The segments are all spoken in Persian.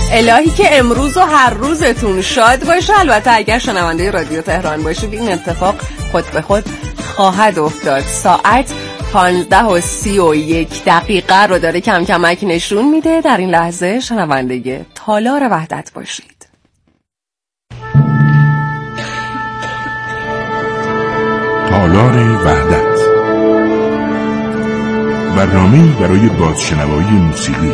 الهی که امروز و هر روزتون شاد باشه. البته اگر شنونده رادیو تهران باشید این اتفاق خود به خود خواهد افتاد. ساعت 15:31 رو داره کم کمک نشون میده. در این لحظه شنونده تالار وحدت باشید. تالار وحدت، برنامه‌ای برای بازشنوایی موسیقی.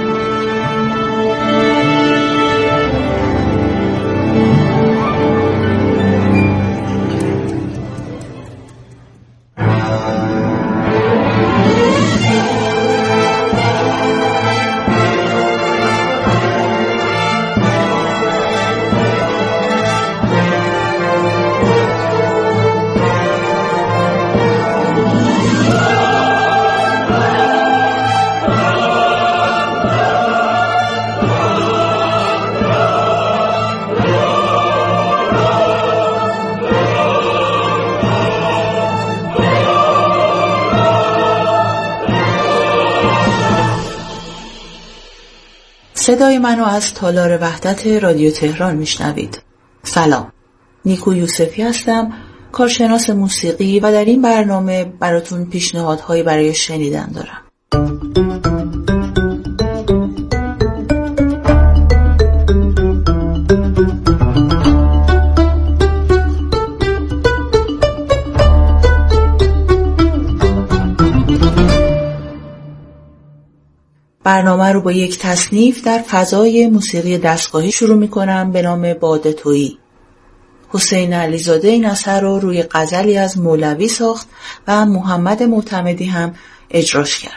صدای منو از تالار وحدت رادیو تهران میشنوید. سلام، نیکو یوسفی هستم، کارشناس موسیقی و در این برنامه براتون پیشنهادهایی برای شنیدن دارم. برنامه رو با یک تصنیف در فضای موسیقی دستگاهی شروع می‌کنم به نام باد تویی. حسین علیزاده این اثر رو روی غزلی از مولوی ساخت و محمد معتمدی هم اجراش کرد.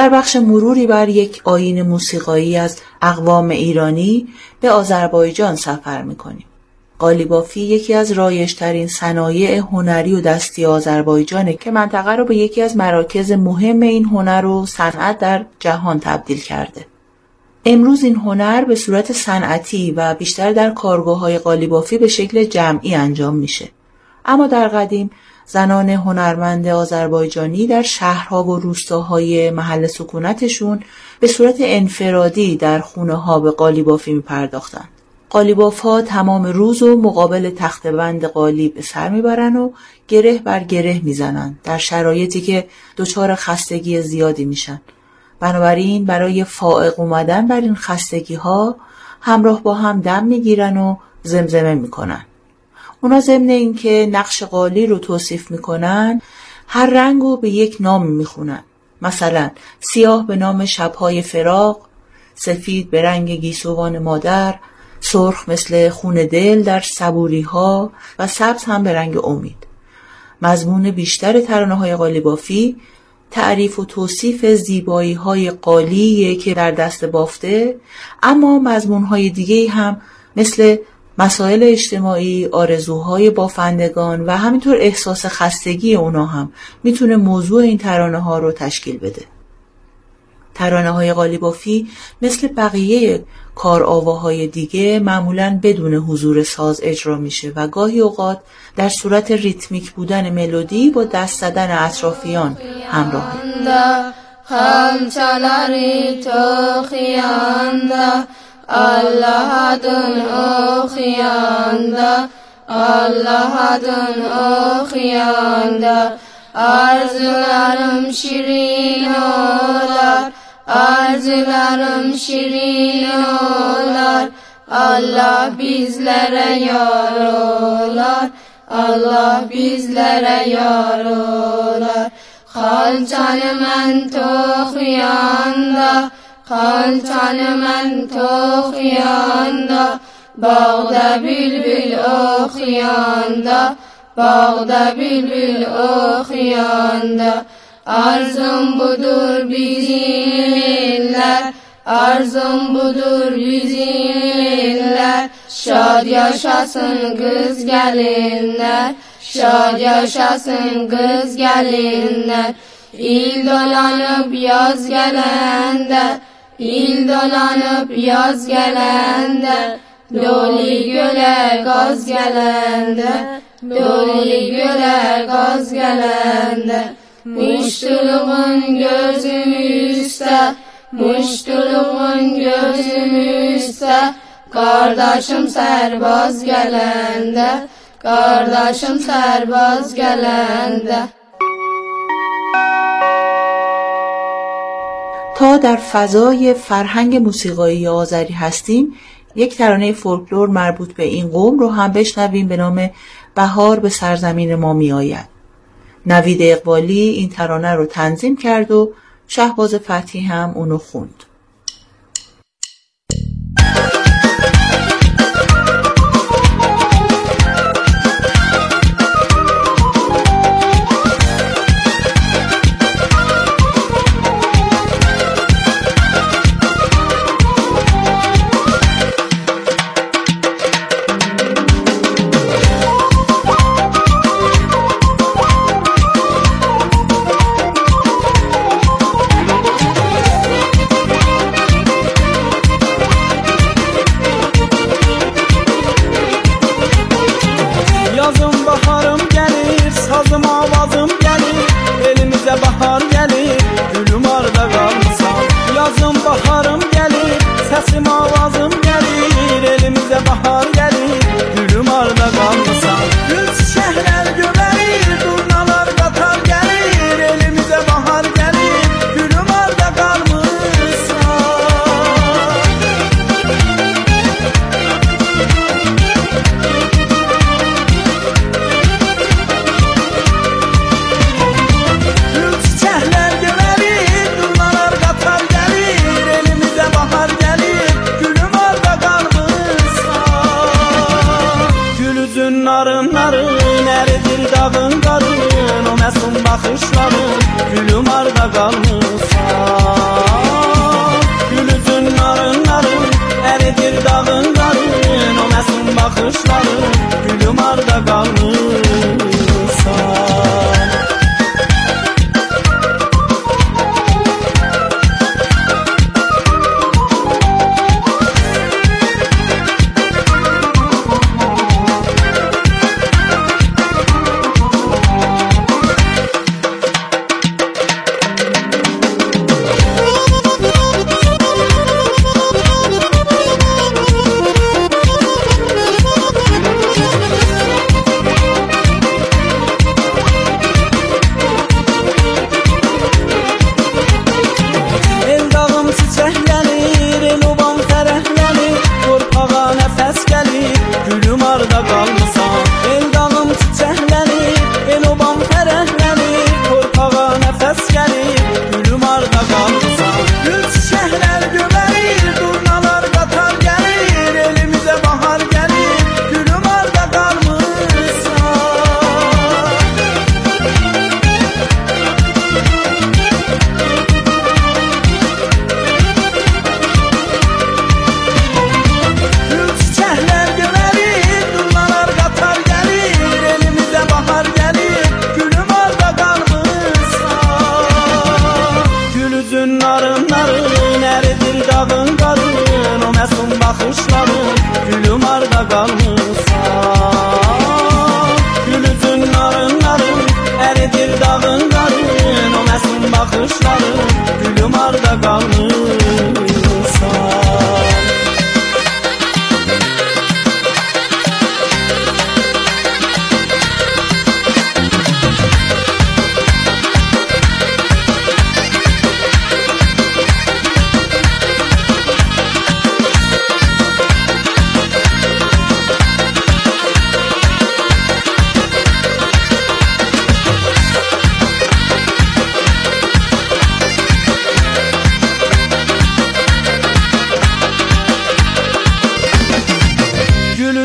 در بخش مروری بر یک آیین موسیقایی از اقوام ایرانی به آذربایجان سفر می‌کنیم. قالیبافی یکی از رایج‌ترین صنایع هنری و دستی آذربایجانه که منطقه رو به یکی از مراکز مهم این هنر و صنعت در جهان تبدیل کرده. امروز این هنر به صورت صنعتی و بیشتر در کارگاه‌های قالیبافی به شکل جمعی انجام میشه. اما در قدیم زنان هنرمند آذربایجانی در شهرها و روستاهای محل سکونتشون به صورت انفرادی در خونه‌ها به قالیبافی می‌پرداختند. قالیباف‌ها تمام روز و مقابل تخته‌بند قالی به سر میبرن و گره بر گره میزنن در شرایطی که دچار خستگی زیادی میشن. بنابراین برای فائق اومدن بر این خستگی‌ها همراه با هم دم میگیرن و زمزمه میکنن. اونا ضمن این که نقش قالی رو توصیف میکنن، هر رنگ رو به یک نام میخونن. مثلا سیاه به نام شب‌های فراق، سفید به رنگ گیسوان مادر، سرخ مثل خون دل در صبوری‌ها و سبز هم به رنگ امید. مضمون بیشتر ترانه‌های قالیبافی تعریف و توصیف زیبایی‌های قالیه که در دست بافته، اما مضمون‌های دیگه‌ای هم مثل مسائل اجتماعی، آرزوهای بافندگان و همینطور احساس خستگی اونا هم میتونه موضوع این ترانه‌ها رو تشکیل بده. ترانه‌های قالیبافی مثل بقیه کارآواهای دیگه معمولاً بدون حضور ساز اجرا میشه و گاهی اوقات در صورت ریتمیک بودن ملودی با دست زدن اطرافیان همراهه. همچلاری تو خیانده الله دون او خیانده الله دون او خیانده arzularım şirin olar, arzularım şirin olar. Allah bizlere yar olar, Allah bizlere yar olar. Xalçanı mən toxuyanda, xalçanı mən toxuyanda, bağda bülbül oxuyanda, bağda bülbül oxuyanda. Arzum budur bizim iller, arzum budur bizim iller. Şad yaşasın kız gelinler, şad yaşasın kız gelinler. İl dolanıp yaz gelende, il dolanıp yaz gelende. Doli göle gaz gelende, doli göle gaz gelende. Muştuluğun gözümüzde, muştuluğun gözümüzde. Kardeşim serbaz gelende, kardeşim serbaz gelende. تا در فضای فرهنگ موسیقایی آذری هستیم، یک ترانه فولکلور مربوط به این قوم رو هم بشنویم به نام بهار به سرزمین ما می آید. نوید اقبالی این ترانه رو تنظیم کرد و شهباز فتحی هم اونو خوند.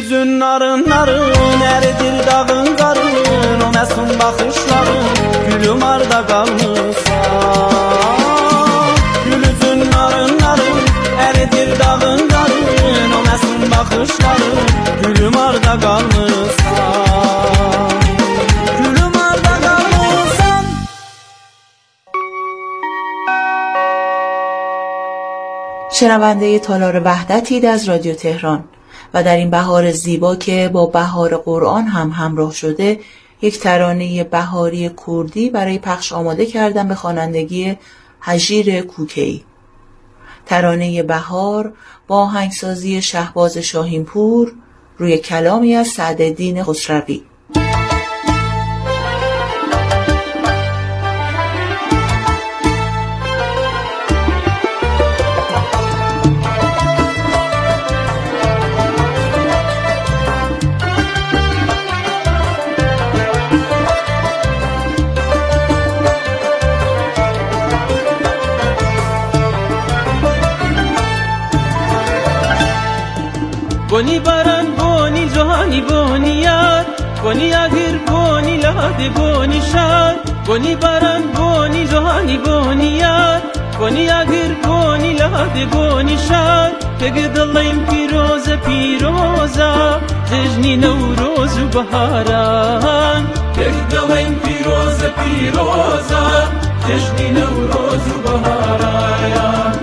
yüzün narın narın, eridir dağın karın, o mesum bakışların, gülüm arda kalmışsa. Gül yüzün narın narın, eridir dağın karın, o mesum bakışların, gülüm arda kalmışsa. Gülüm arda kalmışsan. شنونده تالار وحدتید از رادیو تهران و در این بهار زیبا که با بهار قرآن هم همراه شده، یک ترانه بهاری کردی برای پخش آماده کردم به خوانندگی هژیر کوکی. ترانه بهار با آهنگسازی شهباز شاهینپور روی کلامی از سعدالدین خسروی. بونی باران بونی جهانی بونی یار، بونی اگر بونی لاد بونی شاد. بونی باران بونی جهانی بونی یار، بونی اگر بونی لاد بونی شاد. که دلیم پیروز پیروزا، جشنی نوروز و بهاران. که دلیم پیروز پیروزا، جشنی نوروز و بهاران.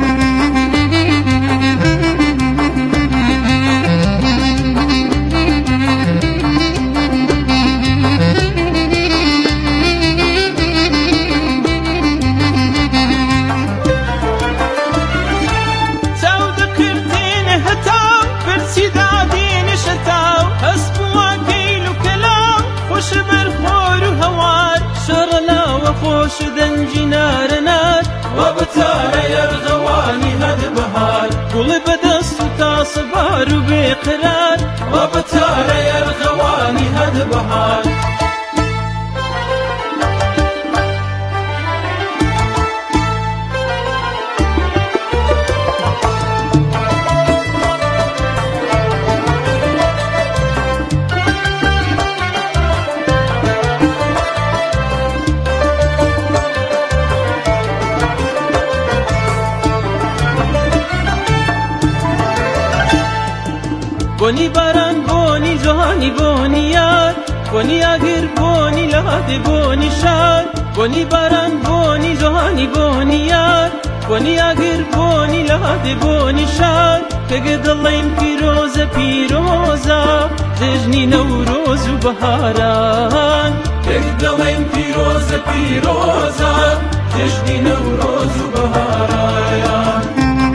خوش دنجی نار نار و بتاره یرغوانی هد بهار. گل بدست و تاصبار و بقرار و بتاره یرغوانی هد بهار. بونی باران بونی جهانی بونی یار، بونی اگر بونی لاد بونی شاد. بونی باران بونی جهانی بونی یار، بونی اگر بونی لاد بونی شاد. که دلیم پیروز پیروزا، جشنی نوروز و بهاران. که دلیم پیروز پیروزا، جشنی نوروز و بهاران.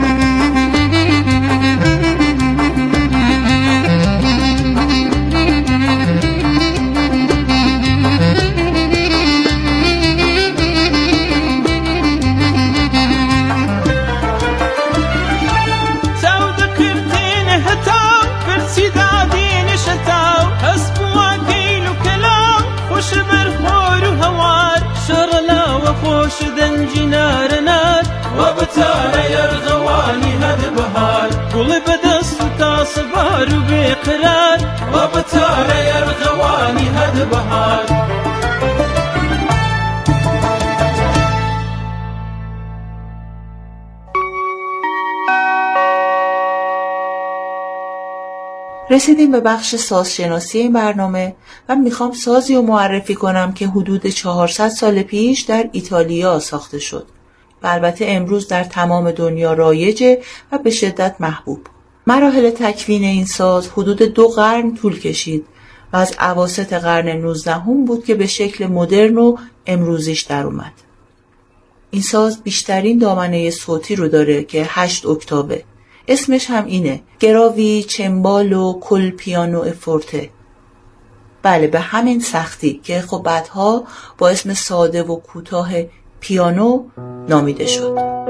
خوش دنجی نار نار و بتاره یرغوانی هد بهار. گل بدست و تاصبار و بقرار و بتاره یرغوانی هد بهار. رسیدیم به بخش سازشناسی این برنامه و میخوام سازی رو معرفی کنم که حدود 400 سال پیش در ایتالیا ساخته شد و البته امروز در تمام دنیا رایجه و به شدت محبوب. مراحل تکوین این ساز حدود 2 قرن طول کشید و از اواسط قرن 19 بود که به شکل مدرن و امروزیش در اومد. این ساز بیشترین دامنه صوتی رو داره که 8 اکتاوه. اسمش هم اینه، گراوی چمبالو کل پیانو فورته. بله، به همین سختی که خب بعدها با اسم ساده و کوتاه پیانو نامیده شد.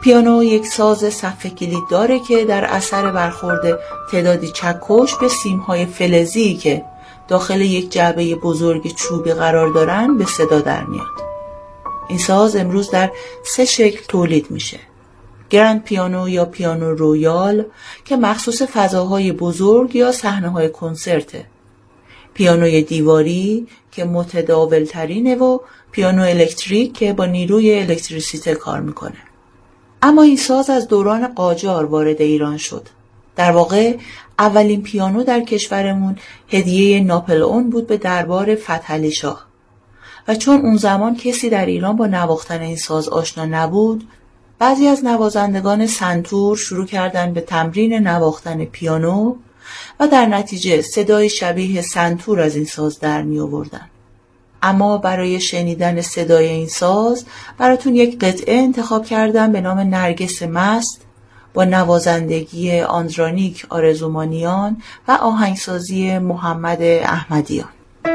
پیانو یک ساز صفحه کلید داره که در اثر برخورد تعدادی چکش به سیم‌های فلزی که داخل یک جعبه بزرگ چوبی قرار دارن به صدا در میاد. این ساز امروز در 3 شکل تولید میشه: گرند پیانو یا پیانو رویال که مخصوص فضاهای بزرگ یا صحنه‌های کنسرته، پیانوی دیواری که متداول ترینه و پیانو الکتریک که با نیروی الکتریسیته کار میکنه. اما این ساز از دوران قاجار وارد ایران شد. در واقع اولین پیانو در کشورمون هدیه ناپلئون بود به دربار فتحعلی شاه و چون اون زمان کسی در ایران با نواختن این ساز آشنا نبود، بعضی از نوازندگان سنتور شروع کردن به تمرین نواختن پیانو و در نتیجه صدای شبیه سنتور از این ساز در می آوردن. اما برای شنیدن صدای این ساز براتون یک قطعه انتخاب کردم به نام نرگس مست با نوازندگی آندرانیک آرزومانیان و آهنگسازی محمد احمدیان.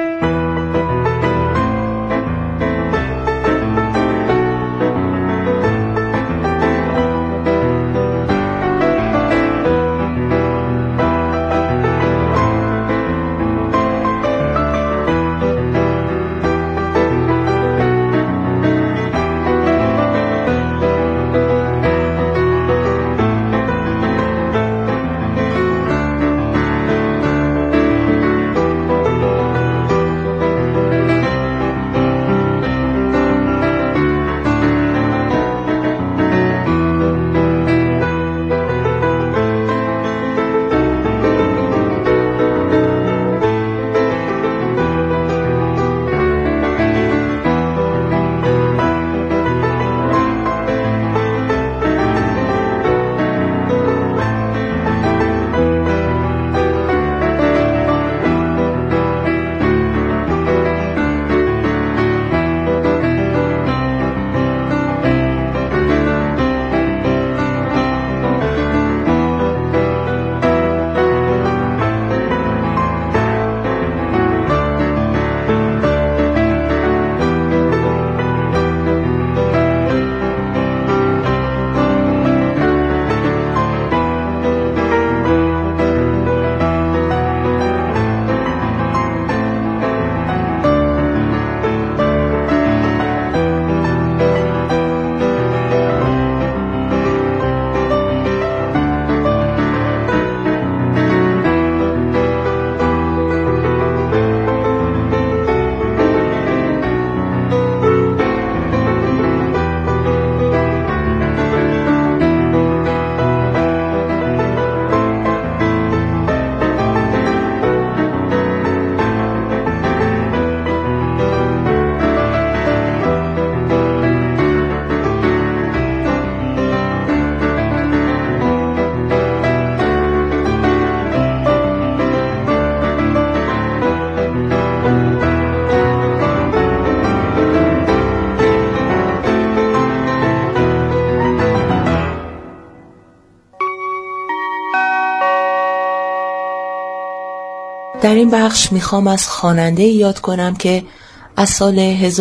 در این بخش میخوام از خواننده یاد کنم که از سال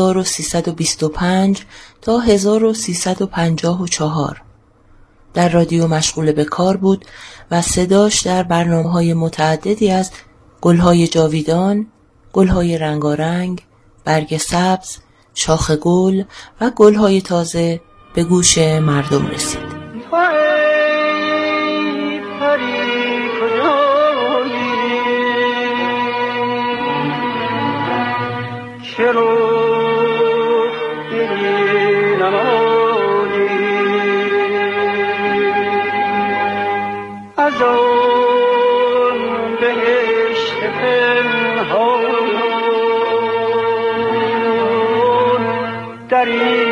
1325 تا 1354 در رادیو مشغول به کار بود و صداش در برنامه‌های متعددی از گل‌های جاویدان، گل‌های رنگارنگ، برگ سبز، شاخ گل و گل‌های تازه به گوش مردم رسید. از اون بهشت پنهان دری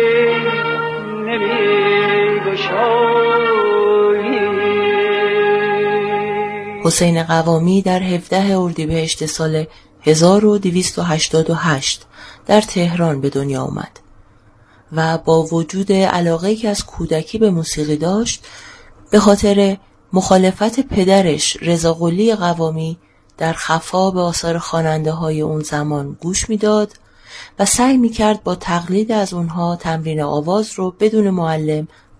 نمی‌گشایی. حسین قوامی در 17 اردیبهشت سال 1288 در تهران به دنیا آمد و با وجود علاقه‌ای که از کودکی به موسیقی داشت، به خاطر مخالفت پدرش رضا قلی قوامی در خفا به آثار خواننده‌های اون زمان گوش میداد و سعی میکرد با تقلید از اونها تمرین آواز رو بدون معلم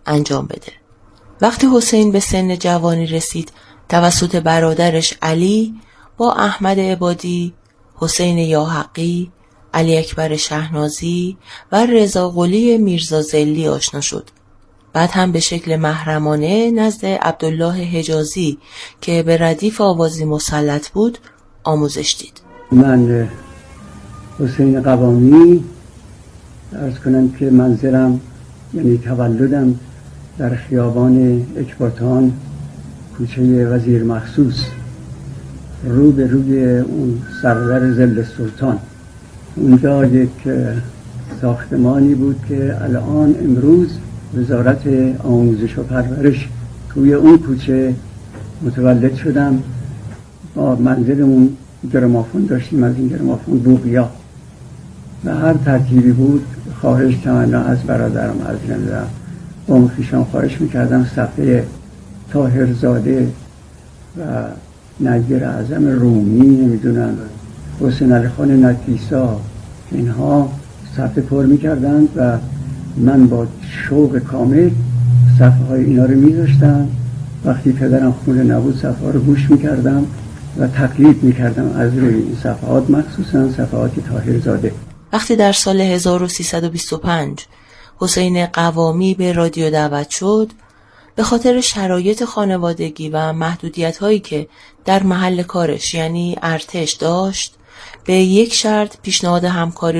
انجام بده. وقتی حسین به سن جوانی رسید توسط برادرش علی با احمد عبادی، حسین یاحقی، علی اکبر شهنازی و رضا قلی میرزا ذلی آشنا شد. بعد هم به شکل محرمانه نزد عبدالله حجازی که به ردیف آوازی مسلط بود آموزش دید. من حسین قوامی عرض کنم که منزلم یعنی تولدم در خیابان اکباتان، کوچه وزیر مخصوص، رو به روی اون سرور ظل سلطان. اونجا یک ساختمانی بود که الان امروز وزارت آموزش و پرورش، توی اون کوچه متولد شدم. با منزلمون گرامافون داشتیم، از این گرامافون بوقیا و هر ترتیبی بود خواهش تمنا از برادرم از نمیدونم قوم خویشان خواهش میکردم صفحه طاهرزاده و نیر اعظم رومی، نمیدونم حسین علی خان نکیسا، اینها صفحه پر میکردند و من با شوق کامل صفحه های اینا رو میذاشتم. وقتی پدرم خونه نبود صفحه رو گوش میکردم و تقلید میکردم از روی این صفحات، مخصوصا صفحات طاهرزاده. وقتی در سال 1325 حسین قوامی به رادیو دعوت شد، به خاطر شرایط خانوادگی و محدودیت‌هایی که در محل کارش یعنی ارتش داشت، به یک شرط پیشنهاد همکاری